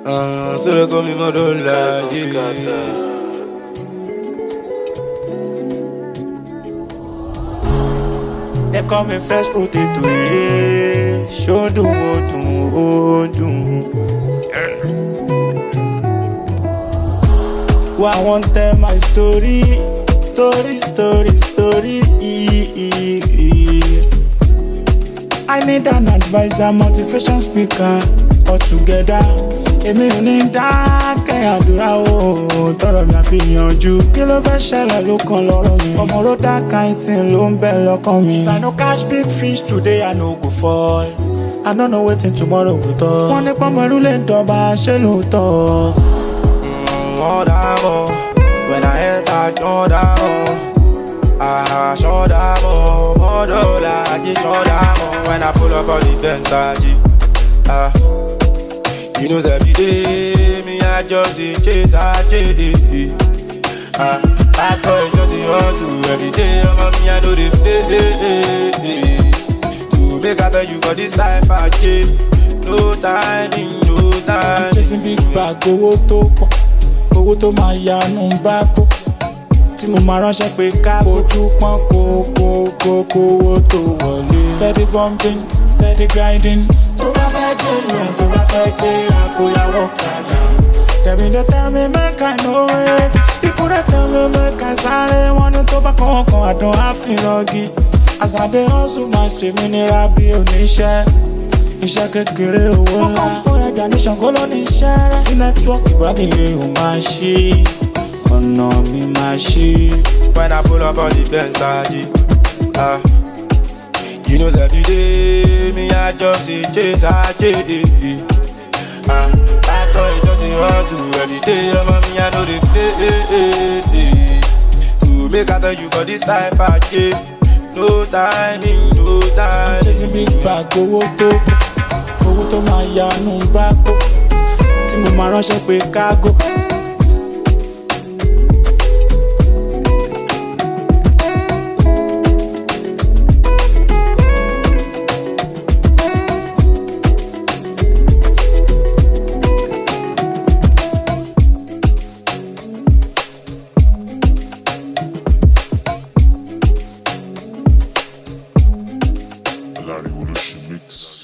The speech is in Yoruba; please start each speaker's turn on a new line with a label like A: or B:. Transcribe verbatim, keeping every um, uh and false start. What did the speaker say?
A: Ah, solo con mi modola. They call me fresh potato, yeah. Show do, oh, do, oh, do. Who I want tell my story, story, story, story. I need an advisor, motivation speaker, all together. Èmi ò ní dákẹ́ àdúrà o, tọrọ mi àfi yanjú. Kí ló fẹ́ ṣẹlẹ̀ ló kan lọ́rọ̀ mi? Ọmọ ló dá kaintin ló ń bẹ lọ́kàn mi. If I no catch big fish today, I no go fall. I don't know wetin tomorrow go talk. Wọ́n ní pọ́nmọ́rú lè dọ̀bà ṣé lóòótọ́. Ọ̀dà mọ̀, when I enter ṣọ́dà mọ̀. Ah, ṣọ́dà mọ̀, mọ́dọ̀lá ajé ṣọ́dà mọ̀. When I pull up on the Benz ajé. Ah. You know every day, me I just dey chase I chase. Ah, I boy just dey hustle every day. I'm me I know they play. To make I tell you for this life I chase. No time, no time. I'm chasing big bag, owó tó pọ̀, owó tó máa yanu bá kó. Tí mo máa ránṣẹ́ pé ká ojú pọ́n kó kó kó kówó tó wọlé. Steady bumping, steady grinding. Tó bá fẹ́ jẹ́yàn, tó bá fẹ́ gbé àkóyawọ́ kàdà. They been dey tell me make I know it. People dey tell me make I sáré. Wọ́n ní tó bá kàn kàn àdán á fi rọgí. As I dey hustle máa ṣe mí nira bí oníṣẹ́. Iṣẹ́ kékeré owó ńlá. Wọ́n kàn pọ̀ ẹja ní Ṣàngó ló ní iṣẹ́ rẹ̀. Sí nẹ́tíwọ́ọ̀kì ìbádìlé ò máa ṣí. Ọ̀nà mi máa ṣí. When I pull up on the Benz ajé. Ah. You know every day, me I just dey chase I chase. Ah, I boy just dey hustle every day. I'm me I know they play. To make I tell you for this life I chase. No time, no time. I'm chasing big bag, owó tó pọ̀, owó tó máa yanu bá kó. Tí mo máa ránṣẹ́ pé kágò.
B: La Revolution Mix.